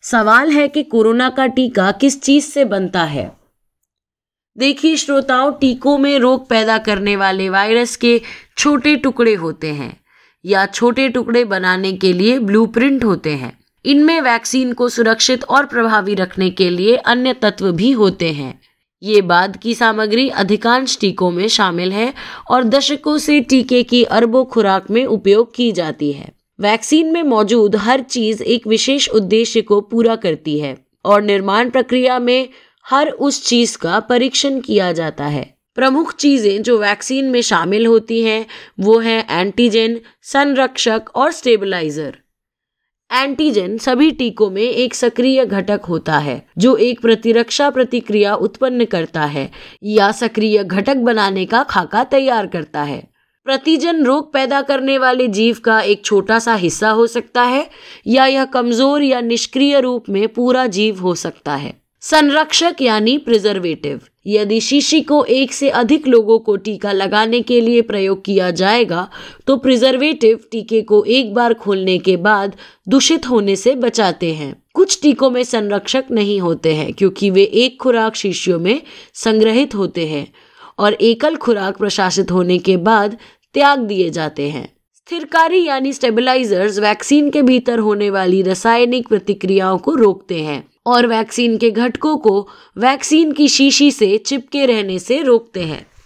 सवाल है कि कोरोना का टीका किस चीज से बनता है। देखिए श्रोताओं, टीकों में रोग पैदा करने वाले वायरस के छोटे टुकड़े होते हैं या छोटे टुकड़े बनाने के लिए ब्लूप्रिंट होते हैं। इनमें वैक्सीन को सुरक्षित और प्रभावी रखने के लिए अन्य तत्व भी होते हैं। ये बाद की सामग्री अधिकांश टीकों में शामिल है और दशकों से टीके की अरबों खुराक में उपयोग की जाती है। वैक्सीन में मौजूद हर चीज एक विशेष उद्देश्य को पूरा करती है और निर्माण प्रक्रिया में हर उस चीज का परीक्षण किया जाता है। प्रमुख चीजें जो वैक्सीन में शामिल होती हैं वो हैं एंटीजन, संरक्षक और स्टेबलाइजर। एंटीजन सभी टीकों में एक सक्रिय घटक होता है जो एक प्रतिरक्षा प्रतिक्रिया उत्पन्न करता है या सक्रिय घटक बनाने का खाका तैयार करता है। प्रतिजन रोग पैदा करने वाले जीव का एक छोटा सा हिस्सा हो सकता है या यह कमजोर या निष्क्रिय रूप में पूरा जीव हो सकता है। संरक्षक यानी प्रिजर्वेटिव, यदि शीशी को एक से अधिक लोगों को टीका लगाने के लिए प्रयोग किया जाएगा तो प्रिजर्वेटिव टीके को एक बार खोलने के बाद दूषित होने से बचाते हैं। कुछ टीकों में संरक्षक नहीं होते हैं क्योंकि वे एक खुराक शीशियों में संग्रहित होते हैं और एकल खुराक प्रशासित होने के बाद त्याग दिए जाते हैं। स्थिरकारी यानी स्टेबलाइजर्स वैक्सीन के भीतर होने वाली रासायनिक प्रतिक्रियाओं को रोकते हैं और वैक्सीन के घटकों को वैक्सीन की शीशी से चिपके रहने से रोकते हैं।